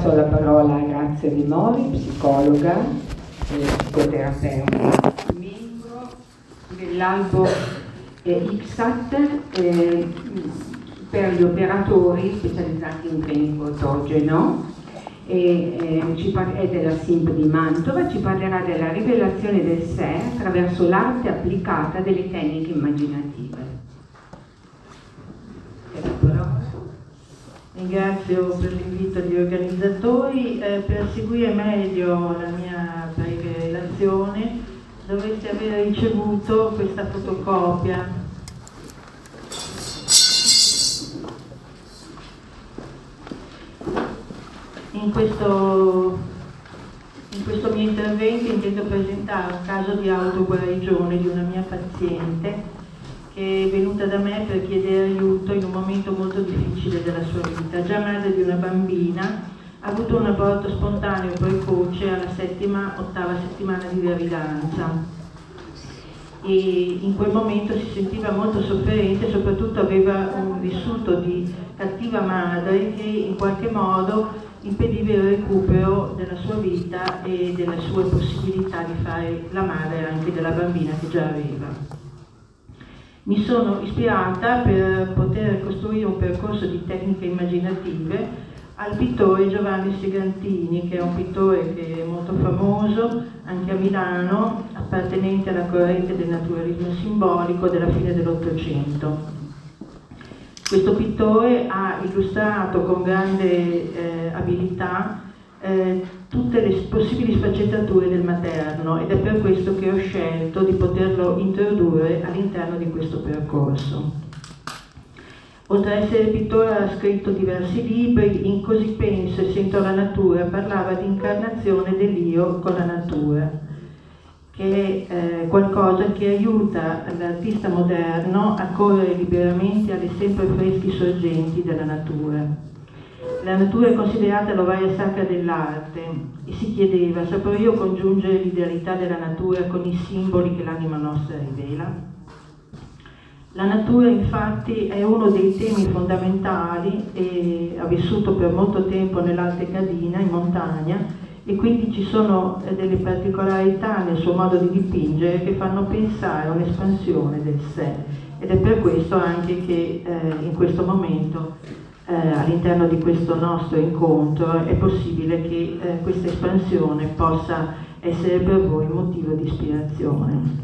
passo la parola a Grazia Di Mori, psicologa e psicoterapeuta, membro dell'albo IPSAT per gli operatori specializzati in clinico autogeno, è della SIMP di Mantova. Ci parlerà della rivelazione del sé attraverso l'arte applicata delle tecniche immaginative. Ringrazio per l'invito agli organizzatori. Per seguire meglio la mia breve relazione dovreste aver ricevuto questa fotocopia. In questo mio intervento intendo presentare un caso di autoguarigione di una mia paziente che è venuta da me per chiedere aiuto in un momento molto difficile della sua vita. Già madre di una bambina, ha avuto un aborto spontaneo precoce alla 7ª-8ª settimana di gravidanza e in quel momento si sentiva molto sofferente, soprattutto aveva un vissuto di cattiva madre che in qualche modo impediva il recupero della sua vita e delle sue possibilità di fare la madre anche della bambina che già aveva. Mi sono ispirata per poter costruire un percorso di tecniche immaginative al pittore Giovanni Segantini, che è un pittore che è molto famoso anche a Milano, appartenente alla corrente del naturalismo simbolico della fine dell'Ottocento. Questo pittore ha illustrato con grande abilità tutte le possibili sfaccettature del materno ed è per questo che ho scelto di poterlo introdurre all'interno di questo percorso. Oltre ad essere pittore ha scritto diversi libri. In Così penso e sento la natura parlava di incarnazione dell'io con la natura, che è qualcosa che aiuta l'artista moderno a correre liberamente alle sempre fresche sorgenti della natura. La natura è considerata l'ovaia sacra dell'arte e si chiedeva: saprò io congiungere l'idealità della natura con i simboli che l'anima nostra rivela? La natura infatti è uno dei temi fondamentali e ha vissuto per molto tempo nell'Alte Cadina, in montagna, e quindi ci sono delle particolarità nel suo modo di dipingere che fanno pensare a un'espansione del sé, ed è per questo anche che in questo momento all'interno di questo nostro incontro è possibile che questa espansione possa essere per voi motivo di ispirazione.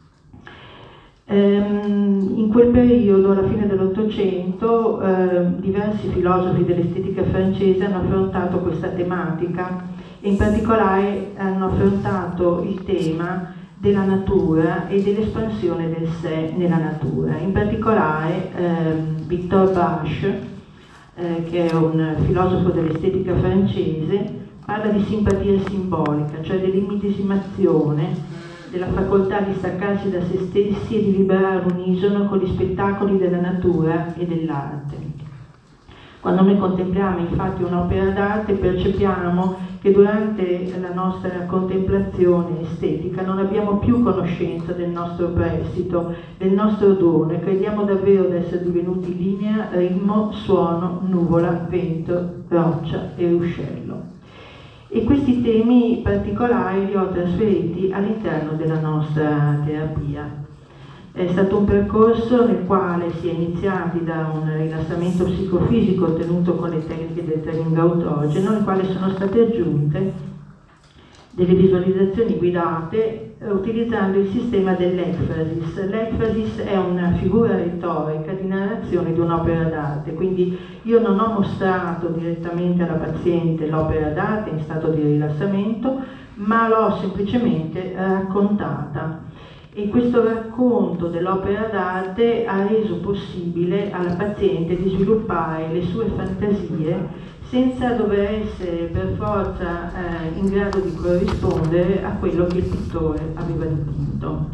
In quel periodo, alla fine dell'Ottocento, diversi filosofi dell'estetica francese hanno affrontato questa tematica e in particolare hanno affrontato il tema della natura e dell'espansione del sé nella natura. In particolare Victor Bache, che è un filosofo dell'estetica francese, parla di simpatia simbolica, cioè dell'immedesimazione, della facoltà di staccarsi da se stessi e di vibrare all'unisono con gli spettacoli della natura e dell'arte. Quando noi contempliamo infatti un'opera d'arte percepiamo che durante la nostra contemplazione estetica non abbiamo più conoscenza del nostro prestito, del nostro dono, e crediamo davvero di essere divenuti linea, ritmo, suono, nuvola, vento, roccia e ruscello. E questi temi particolari li ho trasferiti all'interno della nostra terapia. È stato un percorso nel quale si è iniziati da un rilassamento psicofisico ottenuto con le tecniche del training autogeno, al quale sono state aggiunte delle visualizzazioni guidate utilizzando il sistema dell'ekphrasis. L'ekphrasis è una figura retorica di narrazione di un'opera d'arte, quindi io non ho mostrato direttamente alla paziente l'opera d'arte in stato di rilassamento, ma l'ho semplicemente raccontata. E questo racconto dell'opera d'arte ha reso possibile alla paziente di sviluppare le sue fantasie senza dover essere per forza in grado di corrispondere a quello che il pittore aveva dipinto.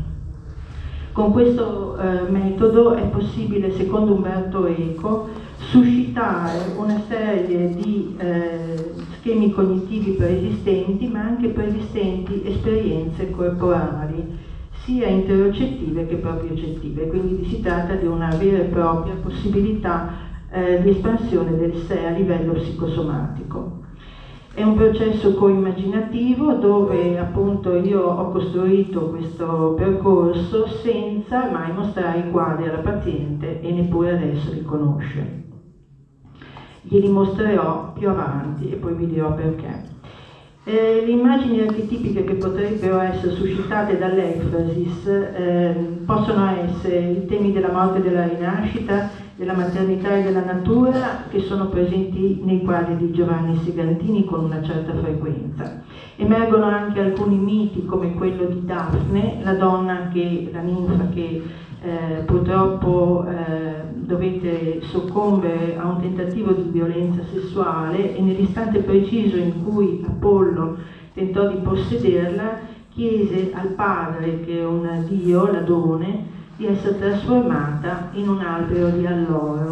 Con questo metodo è possibile, secondo Umberto Eco, suscitare una serie di schemi cognitivi preesistenti, ma anche preesistenti esperienze corporali, sia interocettive che propriocettive, quindi si tratta di una vera e propria possibilità di espansione del sé a livello psicosomatico. È un processo coimmaginativo dove appunto io ho costruito questo percorso senza mai mostrare i quadri alla paziente e neppure adesso li conosce. Glieli mostrerò più avanti e poi vi dirò perché. Le immagini archetipiche che potrebbero essere suscitate dall'Efrasis possono essere i temi della morte e della rinascita, della maternità e della natura, che sono presenti nei quadri di Giovanni Segantini con una certa frequenza. Emergono anche alcuni miti come quello di Daphne, la ninfa che purtroppo dovette soccombere a un tentativo di violenza sessuale e nell'istante preciso in cui Apollo tentò di possederla chiese al padre, che è un dio, l'Adone, di essere trasformata in un albero di alloro,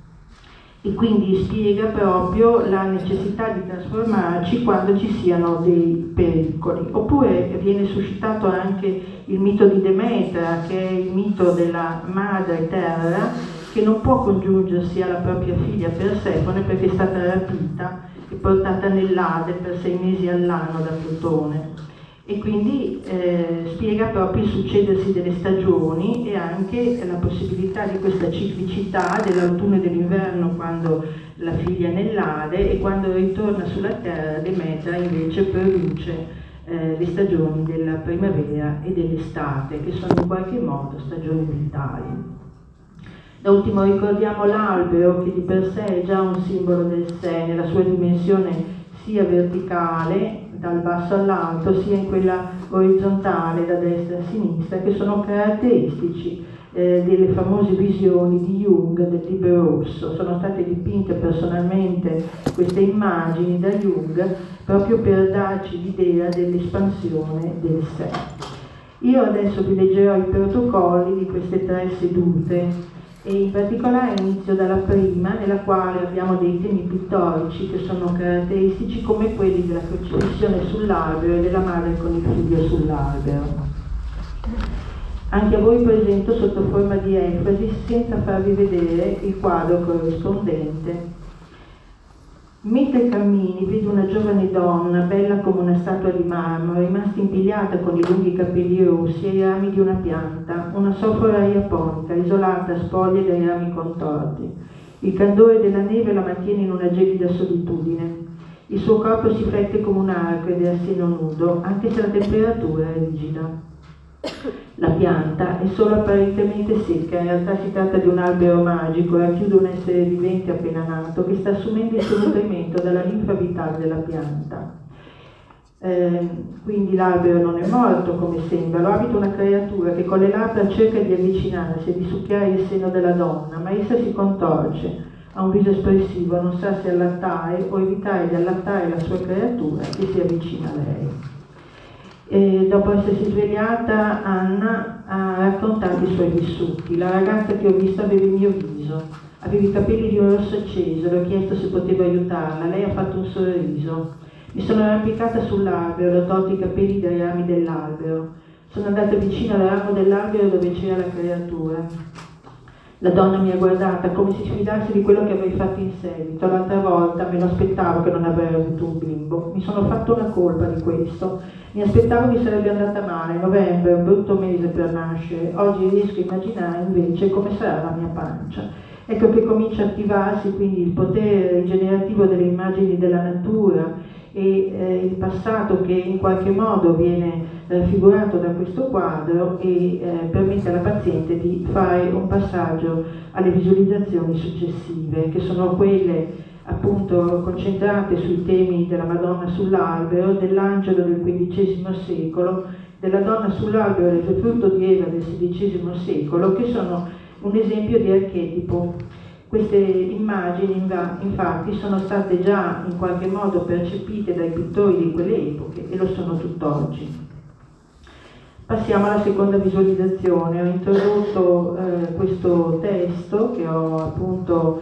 e quindi spiega proprio la necessità di trasformarci quando ci siano dei pericoli. Oppure viene suscitato anche il mito di Demetra, che è il mito della madre terra che non può congiungersi alla propria figlia Persefone perché è stata rapita e portata nell'Ade per 6 mesi all'anno da Plutone. E quindi spiega proprio il succedersi delle stagioni e anche la possibilità di questa ciclicità dell'autunno e dell'inverno quando la figlia è nell'Ade, e quando ritorna sulla terra Demetra invece produce le stagioni della primavera e dell'estate, che sono in qualche modo stagioni vitali. Da ultimo ricordiamo l'albero, che di per sé è già un simbolo del sé nella sua dimensione sia verticale dal basso all'alto, sia in quella orizzontale da destra a sinistra, che sono caratteristici delle famose visioni di Jung del libro rosso. Sono state dipinte personalmente queste immagini da Jung proprio per darci l'idea dell'espansione del sé. Io adesso vi leggerò i protocolli di queste 3 sedute, e in particolare inizio dalla prima, nella quale abbiamo dei temi pittorici che sono caratteristici, come quelli della crocifissione sull'albero e della madre con il figlio sull'albero. Anche a voi presento sotto forma di enfasi, senza farvi vedere il quadro corrispondente. Mentre cammini vedi una giovane donna, bella come una statua di marmo, rimasta impigliata con i lunghi capelli rossi ai rami di una pianta, una sofora iaponica, isolata, spoglia dai rami contorti. Il candore della neve la mantiene in una gelida solitudine. Il suo corpo si flette come un arco ed è a seno nudo, anche se la temperatura è rigida. La pianta è solo apparentemente secca, in realtà si tratta di un albero magico, racchiude un essere vivente appena nato che sta assumendo il suo nutrimento dalla linfa vitale della pianta. Quindi l'albero non è morto come sembra, lo abita una creatura che con le labbra cerca di avvicinarsi e di succhiare il seno della donna, ma essa si contorce, ha un viso espressivo, non sa se allattare o evitare di allattare la sua creatura che si avvicina a lei. Dopo essersi svegliata, Anna ha raccontato i suoi vissuti. La ragazza che ho visto aveva il mio viso, aveva i capelli di un rosso acceso, le ho chiesto se potevo aiutarla, lei ha fatto un sorriso. Mi sono arrampicata sull'albero, le ho tolto i capelli dai rami dell'albero. Sono andata vicino al ramo dell'albero dove c'era la creatura. La donna mi ha guardata come se sfidasse di quello che avrei fatto in seguito. L'altra volta me lo aspettavo che non avrei avuto un bimbo. Mi sono fatto una colpa di questo. Mi aspettavo che sarebbe andata male. Novembre è un brutto mese per nascere. Oggi riesco a immaginare invece come sarà la mia pancia. Ecco che comincia a attivarsi quindi il potere rigenerativo delle immagini della natura e il passato che in qualche modo viene raffigurato da questo quadro e permette alla paziente di fare un passaggio alle visualizzazioni successive, che sono quelle appunto concentrate sui temi della Madonna sull'albero, dell'angelo del XV secolo, della donna sull'albero del frutto di Eva del XVI secolo, che sono un esempio di archetipo. Queste immagini infatti sono state già in qualche modo percepite dai pittori di quelle epoche e lo sono tutt'oggi. Passiamo alla seconda visualizzazione. Ho introdotto questo testo che ho appunto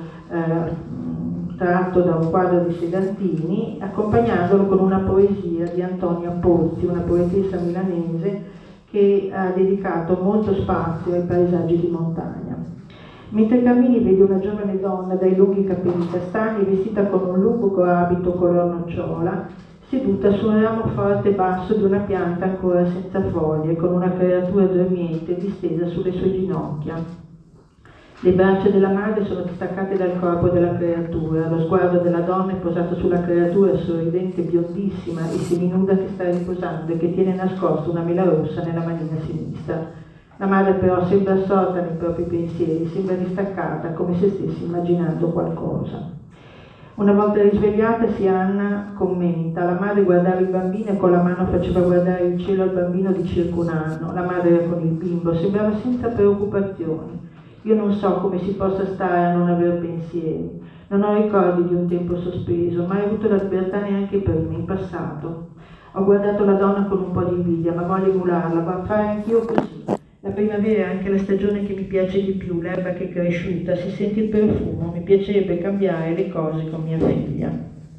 tratto da un quadro di Segantini, accompagnandolo con una poesia di Antonia Pozzi, una poetessa milanese che ha dedicato molto spazio ai paesaggi di montagna. Mentre cammini vedi una giovane donna dai lunghi capelli castani vestita con un lungo abito color nocciola, seduta su un ramo forte e basso di una pianta ancora senza foglie, con una creatura dormiente distesa sulle sue ginocchia. Le braccia della madre sono distaccate dal corpo della creatura, lo sguardo della donna è posato sulla creatura sorridente, biondissima e seminuda che sta riposando e che tiene nascosta una mela rossa nella manina sinistra. La madre però sembra assorta nei propri pensieri, sembra distaccata, come se stesse immaginando qualcosa. Una volta risvegliatasi, Anna commenta: la madre guardava il bambino e con la mano faceva guardare il cielo al bambino di circa 1 anno. La madre era con il bimbo, sembrava senza preoccupazioni. Io non so come si possa stare a non aver pensieri. Non ho ricordi di un tempo sospeso, mai avuto la libertà neanche prima, in passato. Ho guardato la donna con un po' di invidia, ma voglio emularla, ma fare anch'io così. La primavera è anche la stagione che mi piace di più, l'erba che è cresciuta, si sente il profumo, mi piacerebbe cambiare le cose con mia figlia.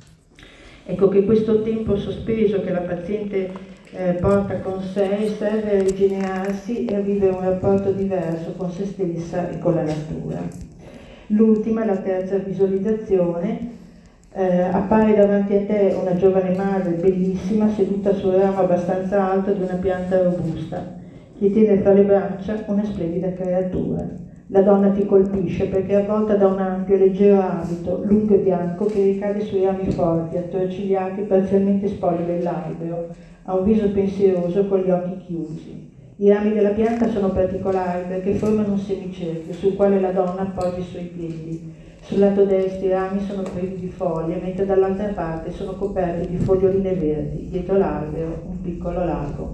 Ecco che questo tempo sospeso che la paziente porta con sé serve a rigenerarsi e a vivere un rapporto diverso con se stessa e con la natura. L'ultima, la terza visualizzazione, appare davanti a te una giovane madre bellissima seduta sul ramo abbastanza alto di una pianta robusta, che tiene fra le braccia una splendida creatura. La donna ti colpisce perché è avvolta da un ampio e leggero abito, lungo e bianco, che ricade sui rami forti, attorcigliati, parzialmente spogli dell'albero. Ha un viso pensieroso con gli occhi chiusi. I rami della pianta sono particolari perché formano un semicerchio sul quale la donna appoggia i suoi piedi. Sul lato destro i rami sono privi di foglie, mentre dall'altra parte sono coperti di foglioline verdi. Dietro l'albero un piccolo lago.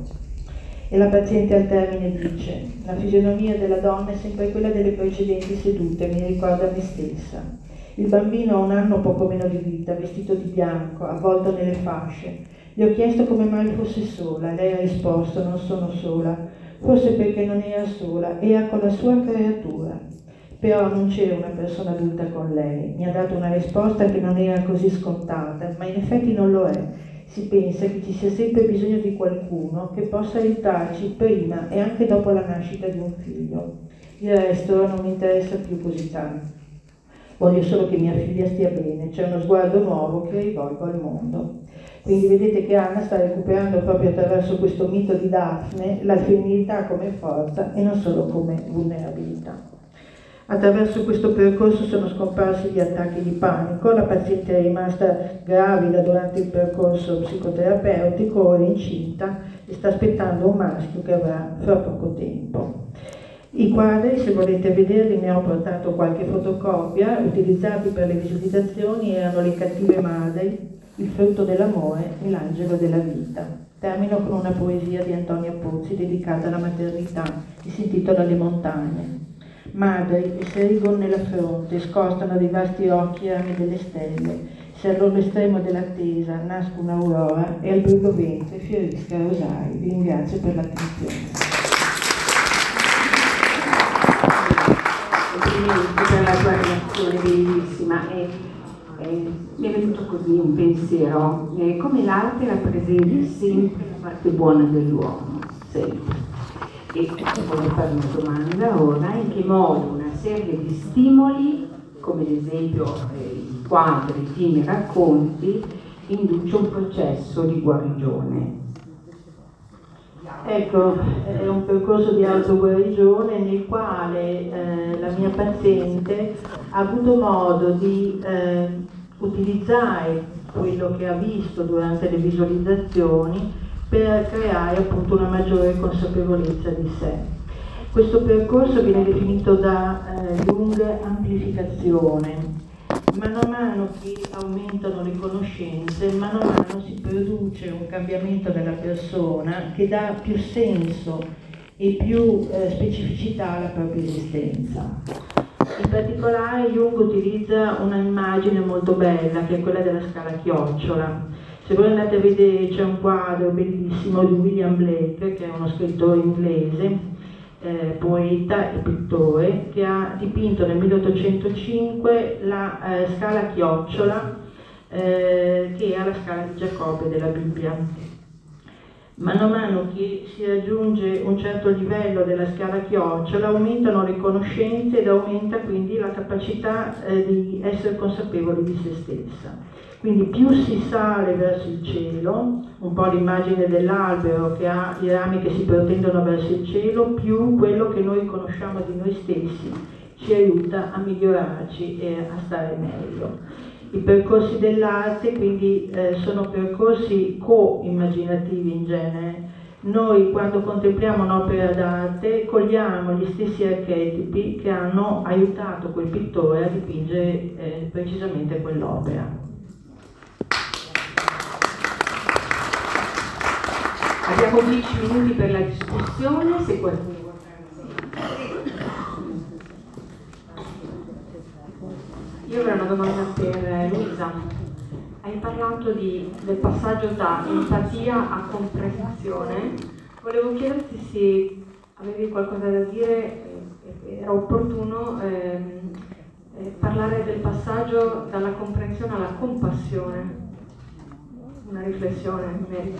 E la paziente al termine dice: la fisionomia della donna è sempre quella delle precedenti sedute, mi ricorda me stessa. Il bambino ha 1 anno poco meno di vita, vestito di bianco, avvolto nelle fasce. Le ho chiesto come mai fosse sola, lei ha risposto: non sono sola, forse perché non era sola, era con la sua creatura. Però non c'era una persona adulta con lei. Mi ha dato una risposta che non era così scontata, ma in effetti non lo è. Si pensa che ci sia sempre bisogno di qualcuno che possa aiutarci prima e anche dopo la nascita di un figlio. Il resto non mi interessa più così tanto. Voglio solo che mia figlia stia bene, c'è uno sguardo nuovo che rivolgo al mondo. Quindi vedete che Anna sta recuperando proprio attraverso questo mito di Daphne la femminilità come forza e non solo come vulnerabilità. Attraverso questo percorso sono scomparsi gli attacchi di panico, la paziente è rimasta gravida durante il percorso psicoterapeutico, ora è incinta e sta aspettando un maschio che avrà fra poco tempo. I quadri, se volete vederli, ne ho portato qualche fotocopia, utilizzati per le visualizzazioni erano Le cattive madri, Il frutto dell'amore e L'angelo della vita. Termino con una poesia di Antonia Pozzi dedicata alla maternità e si intitola Le montagne. Madri che si erigono nella fronte, scostano dei vasti occhi rami delle stelle, se all'estremo dell'attesa nasca un'aurora e al brullo ventre fiorisca rosari. Vi ringrazio per l'attenzione. Complimenti per la tua reazione bellissima. Mi è venuto così un pensiero, come l'arte rappresenta sempre la parte buona dell'uomo, sempre. E voglio fare una domanda ora: in che modo una serie di stimoli, come ad esempio i quadri, i film, i racconti, induce un processo di guarigione? Ecco, è un percorso di autoguarigione nel quale la mia paziente ha avuto modo di utilizzare quello che ha visto durante le visualizzazioni per creare appunto una maggiore consapevolezza di sé. Questo percorso viene definito da Jung amplificazione. Mano a mano che aumentano le conoscenze, mano a mano si produce un cambiamento della persona che dà più senso e più specificità alla propria esistenza. In particolare Jung utilizza una immagine molto bella che è quella della scala chiocciola. Se voi andate a vedere, c'è un quadro bellissimo di William Blake, che è uno scrittore inglese, poeta e pittore, che ha dipinto nel 1805 la scala chiocciola, che è la scala di Giacobbe della Bibbia. mano a mano che si raggiunge un certo livello della scala chiocciola, aumentano le conoscenze ed aumenta quindi la capacità di essere consapevoli di se stessa. Quindi più si sale verso il cielo, un po' l'immagine dell'albero che ha i rami che si protendono verso il cielo, più quello che noi conosciamo di noi stessi ci aiuta a migliorarci e a stare meglio. I percorsi dell'arte quindi sono percorsi co-immaginativi in genere. Noi quando contempliamo un'opera d'arte cogliamo gli stessi archetipi che hanno aiutato quel pittore a dipingere precisamente quell'opera. Abbiamo 10 minuti per la discussione, se qualcuno vuole fare. Io avrei una domanda per Luisa. Hai parlato del passaggio da empatia a comprensione. Volevo chiederti se avevi qualcosa da dire, era opportuno parlare del passaggio dalla comprensione alla compassione. Una riflessione in merito.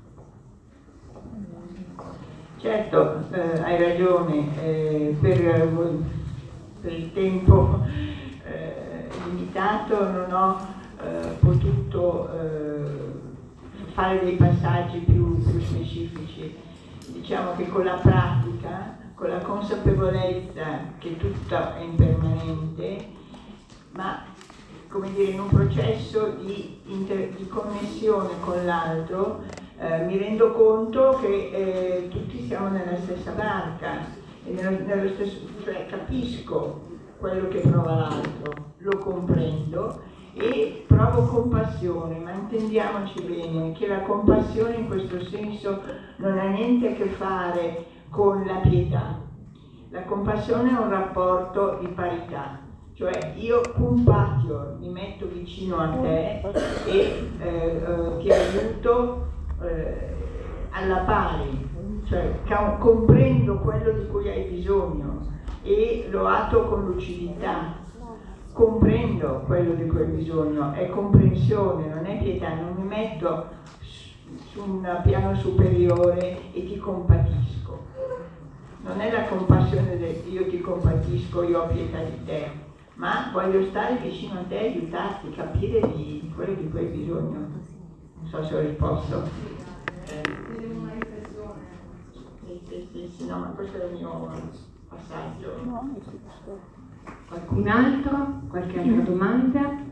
Certo, hai ragione, per il tempo limitato non ho potuto fare dei passaggi più specifici. Diciamo che con la pratica, con la consapevolezza che tutto è impermanente, ma come dire, in un processo di connessione con l'altro, mi rendo conto che tutti siamo nella stessa barca, e nello stesso, cioè capisco quello che prova l'altro, lo comprendo e provo compassione, ma intendiamoci bene che la compassione in questo senso non ha niente a che fare con la pietà. La compassione è un rapporto di parità, cioè io compatio, mi metto vicino a te e ti aiuto alla pari, cioè comprendo quello di cui hai bisogno e lo atto con lucidità, comprendo quello di cui hai bisogno, è comprensione, non è pietà, non mi metto su un piano superiore e ti compatisco. Non è la compassione del io ti compatisco, io ho pietà di te, ma voglio stare vicino a te e aiutarti, capire di quello di cui hai bisogno. Non so se ho risposto. Una riflessione. Sì, no, ma questo è il mio passaggio. Qualcun altro? Qualche altra domanda?